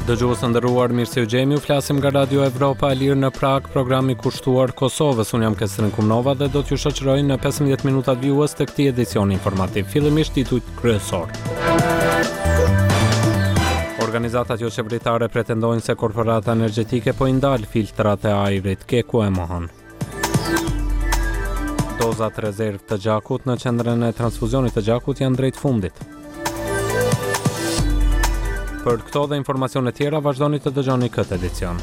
Dëgjues të nderuar, mirë se u gjemi, u flasim nga Radio Evropa e Lirë në Prag, programi kushtuar Kosovës. Unë jam Kestrin Kumnova dhe do t'ju shoqëroj në 15 minutat vjues të këtij edicioni informativ. Fillimisht titujt kryesor. Organizatat jo qeveritare pretendojnë se korporata energjetike po i ndal filtrat e ajrit. Keku e mohon. Dozat rezerv të gjakut në qendrën e transfuzionit të gjakut janë drejt fundit. Për këto dhe informacione tjera vazhdoni të dëgjoni këtë edicion.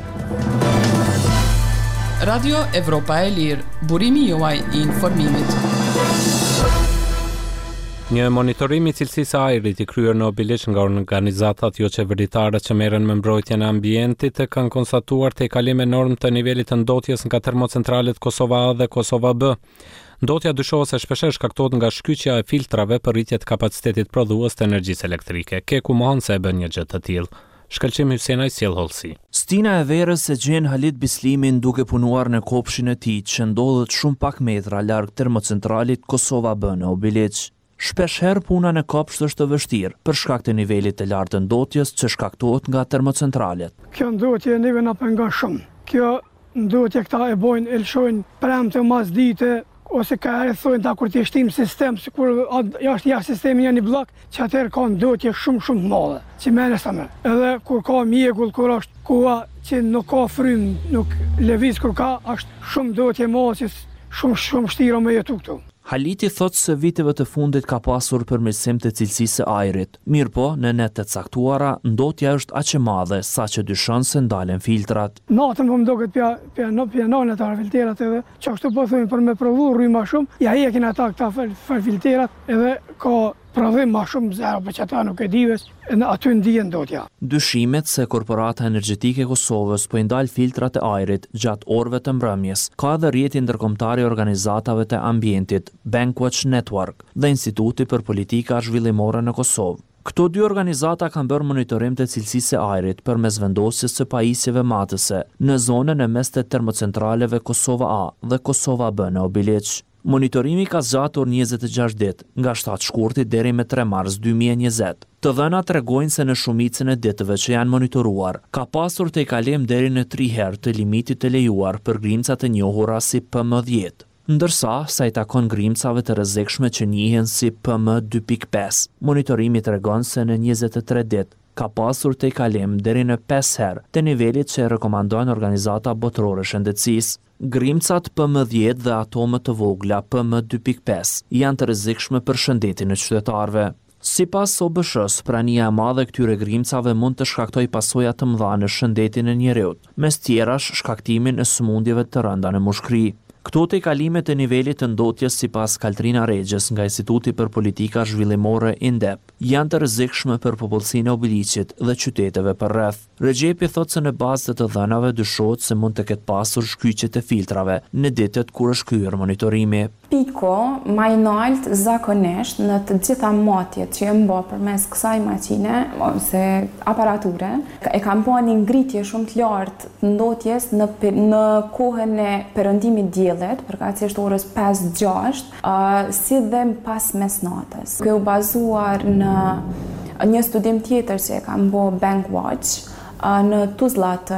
Radio Evropa e Lirë, burimi juaj i informimit. Një monitorim i cilësisë së ajrit i kryer në Obiliq nga organizatat jo qeveritare që merren me mbrojtjen e ambientit kanë konstatuar tejkalim enorm të nivelit të ndotjes nga termocentralet Kosova A dhe Kosova B. Ndotja dyshohet se shpeshherë shkaktohet nga shkyqja e filtrave për rritje të kapacitetit prodhues të energjisë elektrike. Keku mohon se e bën një gjë të tillë. Shkëlqim Hysenaj sjell hollësi. Stina e verës e gjen Halit Bislimin duke punuar në kopshin e tij që ndodhet shumë pak metra larg termocentralit Kosova B në Obiliq. Shpeshherë puna në kopsht është të vështirë për shkak të nivelit të lartë të ndotjes që shkaktohet nga termocentralet. Kjo ndotje neve na pengon shumë. Kjo ndotje këta e bojnë, elshojnë premte mas dite, ose ka herë thonë ta kur ti shtim sistem, sikur jashtë sistemi janë një blok, që atëherë ka ndotje shumë madhe, që merresh me. Edhe kur ka mjekull, kur është koha që nuk ka frym, nuk lëviz kur ka, është shumë ndotje madhe, shumë vështirë me jetu këtu. Haliti thot se viteve të fundit ka pasur përmirësim të cilësisë së ajrit. Mirë po, në net të caktuara, ndotja është aq e madhe sa që dyshon se ndalen filtrat. Natën po më duket pjanone ata filtrat edhe çashtu po thonë për me provu rry më shumë, ja hekin ata këta filtrat edhe ka prodhim më shumë zero, për që ata nuk e dives, në aty ndihen ndotja. Dyshimet se korporata energjetike e Kosovës po i ndal filtrat e ajrit gjatë orëve të mbrëmjes, ka edhe rrjeti ndërkombëtar i organizatave të ambientit, Bankwatch Network dhe Instituti për Politika Zhvillimore në Kosovë. Këto dy organizata kanë bërë monitorim të cilësisë së ajrit përmes vendosjes së pajisjeve matëse në zonën e mes të termocentraleve Kosova A dhe Kosova B në Obiliq. Monitorimi ka zgjatur 26 ditë, nga 7 shkurtit deri me 3 mars 2020. Të dhënat tregojnë se në shumicën e ditëve që janë monitoruar, ka pasur tejkalim deri në 3 herë të limitit të lejuar për grimcat e njohura si PM10. Ndërsa, sa i takon grimcave të rrezikshme që njihen si PM2.5, monitorimi tregon se në 23 ditë ka pasur tejkalim deri në 5 herë të nivelit që e rekomandojnë organizata botërore shëndetësisë. Grimcat PM10 dhe atomet të vogla PM2.5 janë të rrezikshme për shëndetin e qytetarëve. Sipas OBSH-s, prania e madhe këtyre grimcave mund të shkaktojë pasoja të mëdha në shëndetin e njerëzit, mes tjerash shkaktimin e sëmundjeve të rënda në mushkëri. Këto tejkalimet e nivelit të ndotjes sipas Kaltrina Regjes nga Instituti për Politika Zhvillimore INDEP janë të rrezikshme për popullsinë e Obiliqit dhe qyteteve përreth. Regjepi thotë se në bazë të dhënave dyshohet se mund të ketë pasur shkyqje të filtrave në ditët kur është kryer monitorimi. Piko më i lartë zakonisht në të gjitha matjet që janë bërë përmes kësaj makine ose aparature, e kanë bërë një ngritje shumë të lartë të ndotjes në kohën e perëndimit diellit, përkatësisht orës 5-6, si dhe pas mesnatës. Kjo u bazuar në një studim tjetër që e kanë bërë Bankwatch në Tuzla të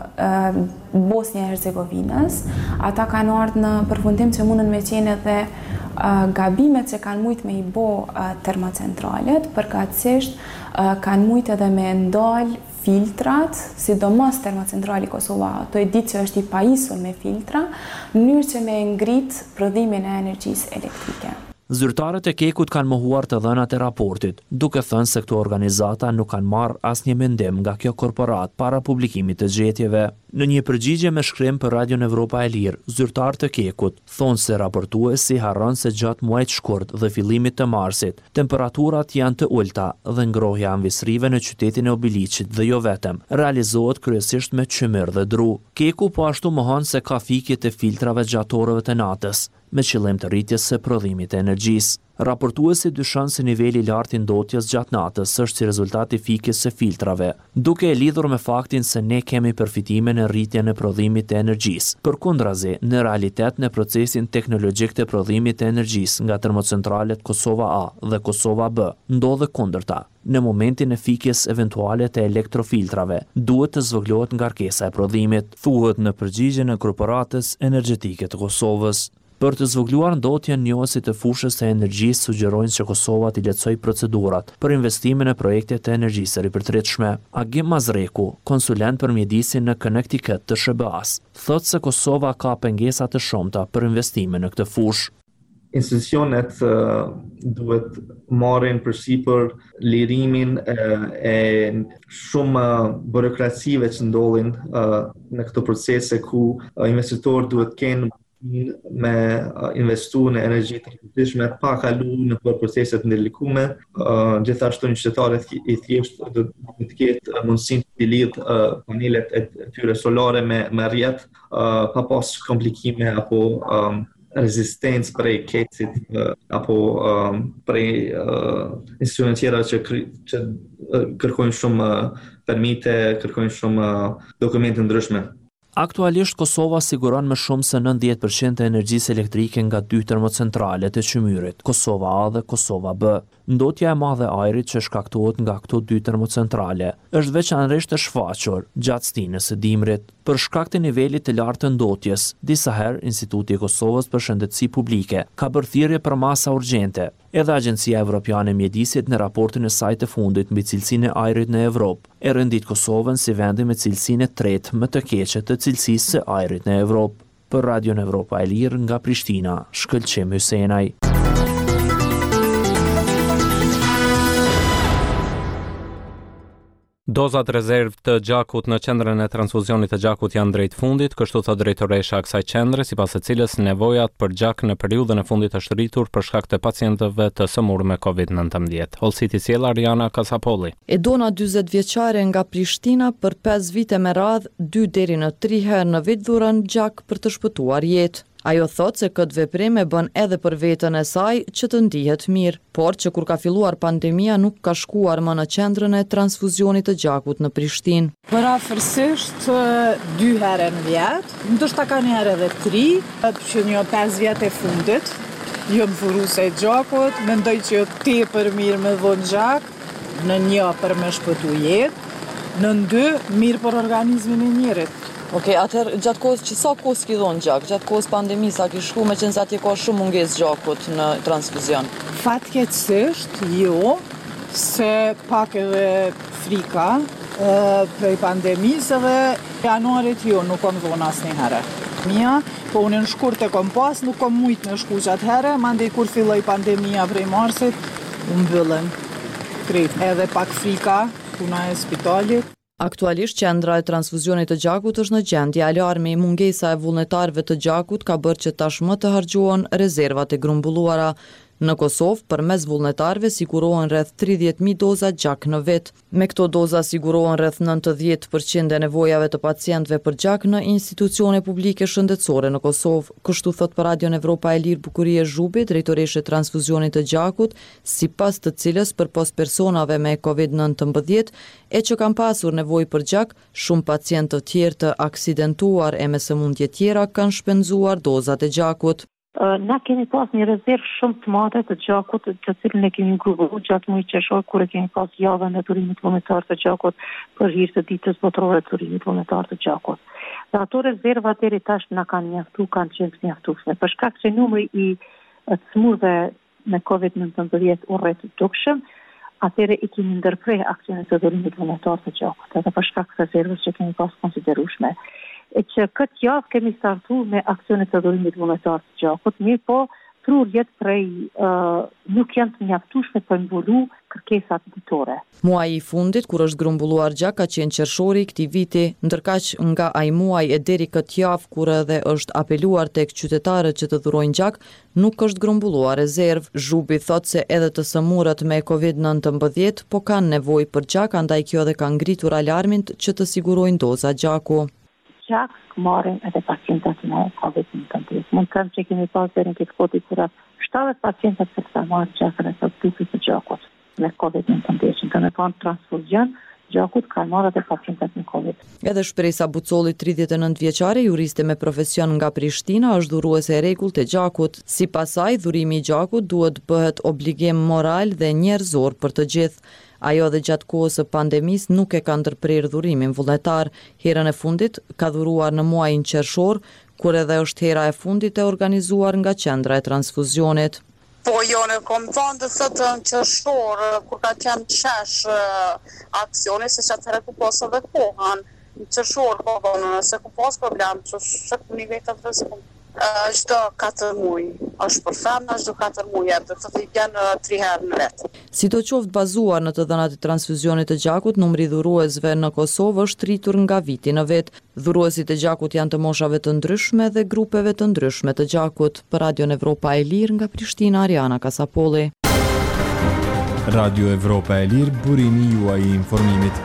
Bosnia e Hercegovinës. Ata kanë ardhur në përfundim që mundën me qenë edhe gabimet që kanë mujt me i bo termocentralet, përkatësisht kanë mujt edhe me ndal filtrat, sidomos termocentrali Kosova, to e ditë që është i pajisur me filtra, në mënyrë që me ngrit prodhimin e energjisë elektrike. Zyrtarët e Kekut kanë mohuar të dhënat e raportit, duke thënë se këto organizata nuk kanë marrë asnjë mendim nga kjo korporat para publikimit të gjetjeve. Në një përgjigje me shkrim për Radion Evropa e Lirë, zyrtarët e Kekut thonë se raportuesi harron se gjatë muajit shkurt dhe fillimit të marsit, temperaturat janë të ulta dhe ngrohja e anvisrive në qytetin e Obiliqit dhe jo vetëm, realizohet kryesisht me çmyr dhe dru. Keku po ashtu mohon se ka fikje të filtrave gjatë orëve të natës. me qëllim të rritjes së prodhimit të energjisë. Raportuesi dyshon se niveli i lartë i ndotjes gjatë natës është si rezultat i fikjes së filtrave, duke e lidhur me faktin se ne kemi përfitime në rritjen e prodhimit të energjisë. Përkundrazi, në realitet në procesin teknologjik të prodhimit të energjisë nga termocentralet Kosova A dhe Kosova B, ndodhe kundërta. Në momentin e fikjes eventuale të elektrofiltrave, duhet të zvoglohet ngarkesa e prodhimit, thuhet në përgjigjen e Korporatës Energjetike të Kosovës. Për të zvogluar ndotjen, njohësit e fushës të energjisë sugjerojnë që Kosova t'i lehtësojë procedurat për investimin e projekte të energjisë së ripërtritshme. Agim Mazreku, konsulent për mjedisin në Connecticut të SBA-s, thotë se Kosova ka pengesa të shumta për investime në këtë fushë. Institucionet duhet marrin përsipër lirimin e shumë burokracive që ndodhin në këto procese ku investitor duhet kenë me investu në energji të ripërtritshme pa kalu në për proceset ndërlikume. Gjithashtu një qytetar i thjeshtë do të ketë mundësinë të lidhë panelet e tyre solare me rrjet pa pas komplikime apo rezistencë prej kecit apo prej institucionet tjera që kërkojnë shumë permite, kërkojnë shumë dokumente ndryshme. Aktualisht Kosova siguron më shumë se 90% e energjisë elektrike nga 2 termocentralet e Qymyrit, Kosova A dhe Kosova B. Ndotja e madhe e ajrit që shkaktohet nga këto 2 termocentrale është veçanërisht e shfaqur gjatë stinës së dimrit. Për shkak të nivelit të lartë të ndotjes, disa herë Instituti i Kosovës për Shëndetësi Publike ka bërë thirrje për masa urgjente. Edhe Agjencia Evropiane e Mjedisit në raportin e saj të fundit mbi cilësinë e ajrit në Evropë e rëndit Kosovën si vendin me cilësinë e tretë më të keqe të cilësisë së ajrit në Evropë. Për Radion Evropa e Lirë nga Prishtina, Shkëlqim Hysenaj. Dozat rezervë të gjakut në qendrën e transfuzionit të gjakut janë drejt fundit, kështu thot drejtoresha e kësaj qendre, sipas së cilës nevojat për gjak në periudhën e fundit është rritur për shkak të pacientëve të sëmurë me COVID-19. Holsiti sjell Ariana Kasapolli. Edona 40 vjeçare nga Prishtina për 5 vite me radhë, 2 deri në 3 herë në vit dhuron gjak për të shpëtuar jetë. Ajo thot se këtë veprim e bën edhe për vetën e saj që të ndihet mirë, por që kur ka filluar pandemia nuk ka shkuar më në qendrën e transfuzionit të gjakut në Prishtinë. Parafërsisht 2 herë në vit, ndoshta ka një herë edhe 3, që një 5 vjet e fundit, jam furuse e gjakut, mendoj që tepër mirë me vonë gjak, në 1 për me shpëtu jetë, në 2 mirë për organizmin e njerit. Okej, atëherë gjatë kohës që sa kohë s'ki dhonë gjak, gjatë kohës pandemisë a ki shku me qenë se atje ka shumë mungesë gjakut në transfuzion? Fatkeqësisht jo, se pak edhe frika prej pandemisë dhe janarit jo, nuk kom dhonë asnjëherë. Mia, po unë në shkurt e kom pas, nuk kom mujt me shku gjatë herë, mandej kur filloi pandemia prej marsit, u mbyllën krejt edhe pak frika, puna e spitalit. Aktualisht qendra e transfuzionit të gjakut është në gjendje alarmi. Mungesa e vullnetarëve të gjakut ka bërë që tashmë të harxhohen rezervat e grumbulluara. Në Kosovë, përmes vullnetarëve sigurohen rreth 30.000 doza gjak në vit. Me këto doza sigurohen rreth 90% e nevojave të pacientëve për gjak në institucione publike shëndetësore në Kosovë. Kështu thot për Radion Evropa e Lirë Bukurie Zhubi, drejtoreshe transfuzionit të gjakut, sipas të cilës përpos personave me COVID-19 e që kanë pasur nevojë për gjak, shumë pacientë të tjerë të aksidentuar e me sëmundje tjera kanë shpenzuar dozat e gjakut. Na kemi pas një rezervë shumë të madhe të gjakut, të cilën e kemi grupuar gjatë muajit qershor, kur e kemi pas javën e turimit vullnetar të gjakut për hir të ditës botërore të turimit vullnetar të gjakut. Dhe ato rezerva deri tash na kanë mjaftuar, kanë qenë të mjaftueshme. Për shkak se numri i smurëve me COVID-19 u rrit dukshëm, atëre i kemi ndërprer aksionet të turimit vullnetar të gjakut, edhe për shkak të rezervës që kemi pas konsiderueshme. E që këtë javë kemi startu me aksionet të dhurimit vullnetar të gjakut, mirë po prurjet prej nuk janë të mjaftueshme për mbulu kërkesat ditore. Muaji i fundit, kur është grumbulluar gjak, ka qenë qershori këtij viti, ndërkaq nga ai muaj e deri këtë javë, kur edhe është apeluar tek qytetarët që të dhurojnë gjak, nuk është grumbulluar rezervë. Zhubi thot se edhe të sëmurët me COVID-19 po kanë nevojë për gjak, andaj kjo edhe ka ngritur alarmin që të sigurojnë doza gjaku. gjak marrin edhe pacientat me COVID-19. Mund të them që kemi pas deri në këtë kohë diçka 70 pacientë që kanë marrë gjakën e tipit të gjakut me COVID-19. Kanë kanë transfuzion gjakut kanë marrë edhe pacientat me COVID. Edhe Shpresa Bucolli, 39 vjeçare, juriste me profesion nga Prishtina, është dhuruese e rregullt e gjakut. Sipas saj, dhurimi i gjakut duhet bëhet obligim moral dhe njerëzor për të gjithë. Ajo dhe gjatë kohës së pandemisë nuk e ka ndërprer dhurimin vullnetar. Herën e fundit ka dhuruar në muajin qershor, kur edhe është hera e fundit e organizuar nga qendra e transfuzionit. Po, jo, në kom thonë të thotë në qershor, kur ka qenë qesh aksioni, se që atëherë ku posë dhe kohën. Në qershor, po, nëse ku posë problem, që shëtë një vetë të rëzikum. Çdo 4 muaj, është për femna, çdo 4 muaj, do të thotë i janë 3 herë në vetë. Sidoqoftë bazuar në të dhënat e transfuzionit të gjakut, numri dhuruesve në Kosovë është rritur nga viti në vit. Dhuruesit e gjakut janë të moshave të ndryshme dhe grupeve të ndryshme të gjakut. Për Radion Evropa e Lirë nga Prishtina, Ariana Kasapolli. Radio Evropa e Lirë, burimi juaj i informimit.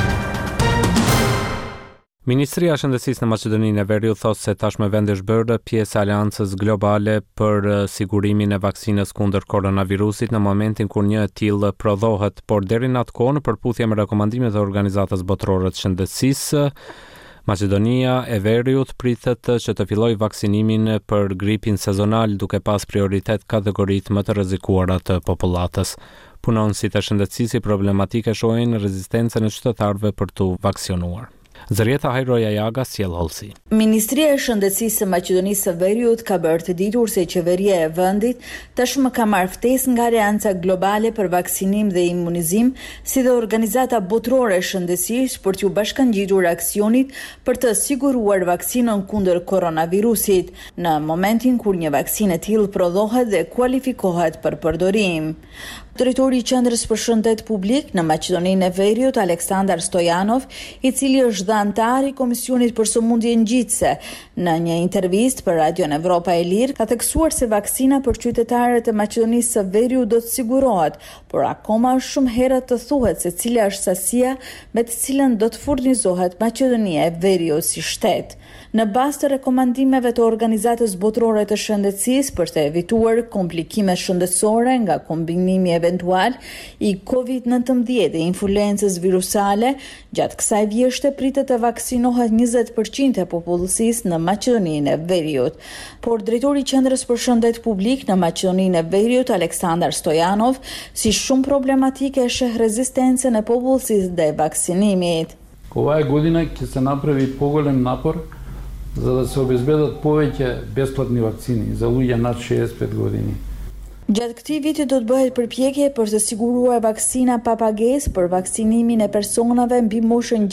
Ministria e Shëndetësisë në Maqedoninë e Veriut thotë se tashmë vendi është bërë pjesë e aleancës globale për sigurimin e vaksinës kundër koronavirusit në momentin kur një e tillë prodhohet, por deri në atë kohë në përputhje me rekomandimet e Organizatës Botërore të Shëndetësisë, Maqedonia e Veriut pritet që të fillojë vaksinimin për gripin sezonal duke pas prioritet kategoritë më të rrezikuara të popullatës. Punonësit e shëndetësisë problematike shohin rezistencën e qytetarëve për të vaksinuar. Zërieta Hajroja Jaga, sjell hollësi. Ministria e Shëndetësisë së Maqedonisë së Veriut ka bërë të ditur se qeveria e vendit tashmë ka marrë ftesë nga Aleanca Globale për Vaksinim dhe Imunizim, si dhe Organizata Botërore e Shëndetësisë për t'u bashkangjitur aksionit për të siguruar vaksinën kundër koronavirusit, në momentin kur një vaksinë e tillë prodhohet dhe kualifikohet për përdorim. Drejtori i Qendrës për Shëndet Publik në Maqedoninë e Veriut, Aleksandar Stojanov, i cili është dhe antar i Komisionit për Sëmundje Ngjitëse, në një intervistë për Radion Evropa e Lirë, ka theksuar se vaksina për qytetarët e Maqedonisë së Veriut do të sigurohet, por akoma është shumë herët të thuhet se cila është sasia me të cilën do të furnizohet Maqedonia e Veriut si shtet. Në bazë të rekomandimeve të Organizatës Botërore të Shëndetësisë për të evituar komplikime shëndetësore nga kombinimi eventual i COVID-19 dhe influencës virusale, gjatë kësaj vjeshte pritet të vaksinohet 20% e popullsisë në Maqedoninë e Veriut. Por drejtori i Qendrës për Shëndet Publik në Maqedoninë e Veriut, Aleksandar Stojanov, si shumë problematike e sheh rezistencën e popullsisë dhe vaksinimit. Ova е година ќе се направи поголем напор за да се обезбедат повеќе бесплатни вакцини за луѓе над 65 години. Gjatë këtij viti do të bëhet përpjekje për të siguruar vaksina pa pagesë për vaksinimin e personave mbi moshën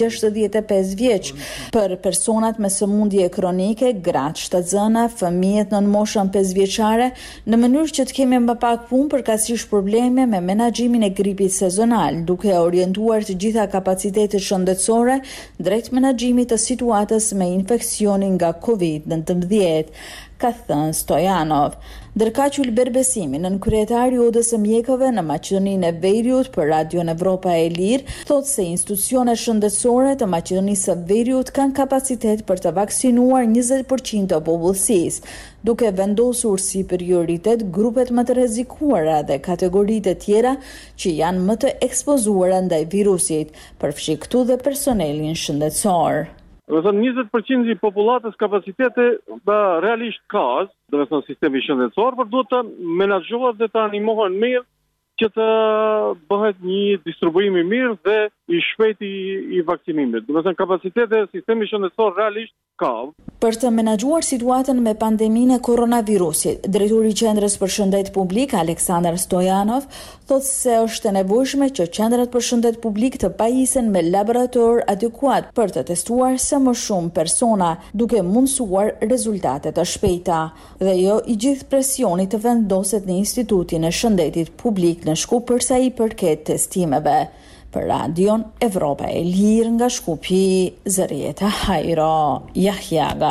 65 vjeç, për personat me sëmundje kronike, gratë shtatzëna, fëmijët nën moshën 5 vjeçare, në mënyrë që të kemi më pak punë përkatësisht probleme me menaxhimin e gripit sezonal, duke orientuar të gjitha kapacitetet shëndetësore drejt menaxhimit të situatës me infeksionin nga COVID-19. Ka thënë Stojanov. Ndërkaq Ulber Besimi, nënkryetari i Odës së Mjekëve në Maqedoninë e Veriut për Radion Evropa e Lirë, thotë se institucionet shëndetësore të Maqedonisë së Veriut kanë kapacitet për të vaksinuar 20% të popullsisë, duke vendosur si prioritet grupet më të rrezikuara dhe kategoritë e tjera që janë më të ekspozuara ndaj virusit, përfshi këtu dhe personelin shëndetësor. Do të thonë 20% i popullatës kapacitete realisht ka, do të thonë sistemi shëndetësor, por duhet të menaxhohet dhe të animohen mirë që të bëhet një distribuim i mirë dhe i shpejt i vaksinimit. Do të thënë kapacitete sistemi shëndetësor realisht ka. Për të menaxhuar situatën me pandeminë e koronavirusit, drejtori i Qendrës për Shëndet Publik, Aleksandar Stojanov, thotë se është e nevojshme që qendrat për shëndet publik të pajisen me laborator adekuat për të testuar sa më shumë persona, duke mundësuar rezultate të shpejta. Dhe jo i gjithë presioni të vendoset në Institutin e Shëndetit Publik në Shkup përsa i përket testimeve. Për Radion Evropa e Lirë nga Shkupi, Zërieta Hajro Jahjaga.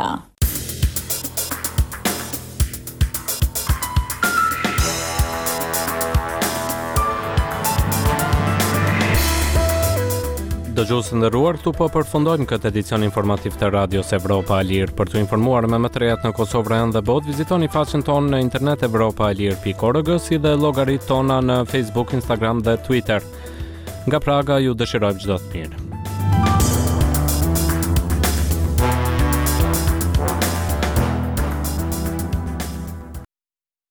Dëgjues të nderuar, këtu po përfundojmë këtë edicion informativ të Radios Evropa e Lirë. Për të informuar me më të rejat në Kosovë, Vran dhe botë, vizitoni faqen tonë në internet europaelir.org, si dhe llogaritë tona në Facebook, Instagram dhe Twitter. Nga Praga ju dëshirojmë çdo të mirë.